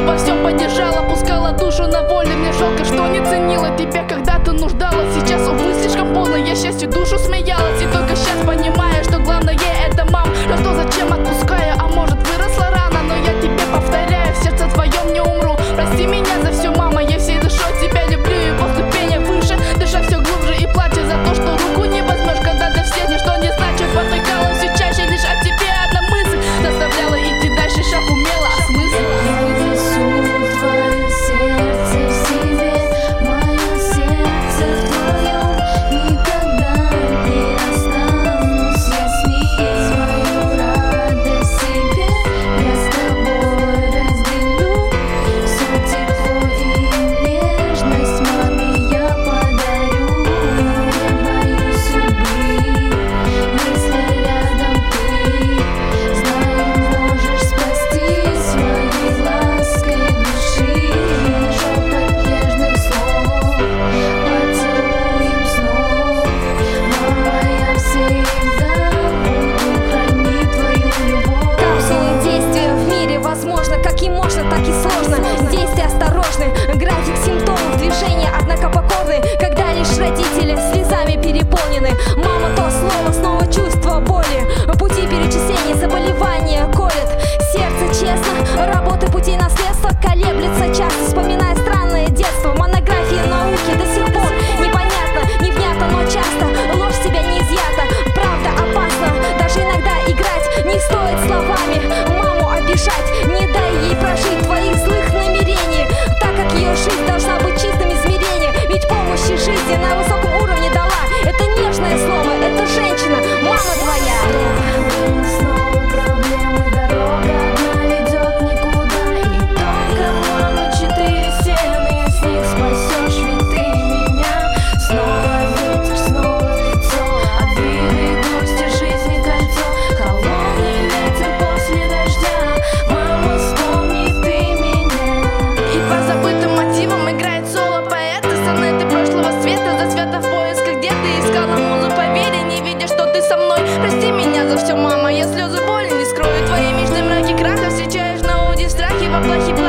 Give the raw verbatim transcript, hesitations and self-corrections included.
во всем поддержала, пускала душу на волю. Мне жалко, что не ценила тебя, когда ты нуждалась. Сейчас, увы, слишком поздно, я счастью душу смеялась. И только сейчас понимаю, что главное это мам. Но что, зачем отпускаю, а может выросла рано. Но я тебе повторяю, в сердце твоем не умру. Прости меня за все, мама, я всей душой тебя люблю. И по ступени выше, дыша все глубже и плачу за то, что руку не возьмешь, когда для всех ничто не значит. Потыкалась все чаще, лишь о тебе одна мысль заставляла идти дальше, шаг умела осмыслить. Так и сложно, действия осторожны, график симптомов, движения, однако покорны, когда лишь родители слезами переполнены. Мама, то слово, снова чувство боли, пути перечисления, заболевания колят сердце, честно, работы, пути наследства колеблется часто, вспоминая странное детство. Монографии науки до сих пор непонятно, невнятно, но часто ложь себя не изъята. Правда опасно, даже иногда играть не стоит словами, маму обижать, не дай ей прожить твоих злых намерений, так как ее жизнь должна быть чистым измерением. Ведь помощи жизни на высоком уровне дала это нежное слово, это женщина, мама твоя. Снова проблемы, дорога одна ведет никуда. И только мама четыре стены, с них спасешь, ведь ты меня. Снова ветер, снова лицо, обиды, грусти, жизни кольцо. Холодный ветер после дождя, мама, вспомни ты меня. И по забытым мотивам играет соло поэта, сонеты прошлого света, за света в поисках, где ты искала музу, поверь, не видя, что ты со мной. Прости меня за все, мама, я слезы боли не скрою. Твои мечты, мраки краха встречаешь на уде, страхи во плохи.